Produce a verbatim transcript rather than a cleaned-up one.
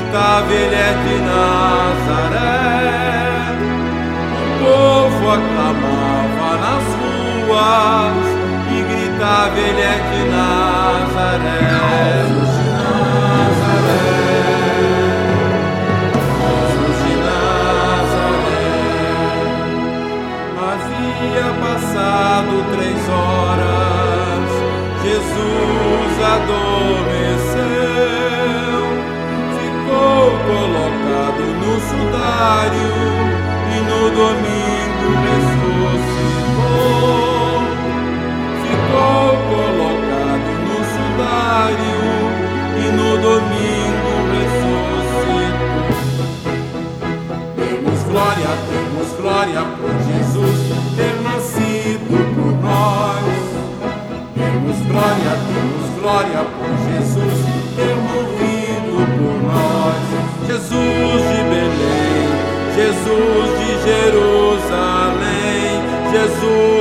gritava, ele é de Nazaré. O povo aclamava nas ruas e gritava, ele é de Nazaré. Jesus de Nazaré, Jesus de Nazaré. Havia passado três horas, Jesus adormeceu, ficou colocado no sudário e no domingo ressuscitou. Ficou colocado no sudário e no domingo ressuscitou. Demos glória, demos glória por Jesus ter nascido por nós. Demos glória, demos glória por Jesus ter morrido por nós. Jesus de Belém, Jesus de Jerusalém, Jesus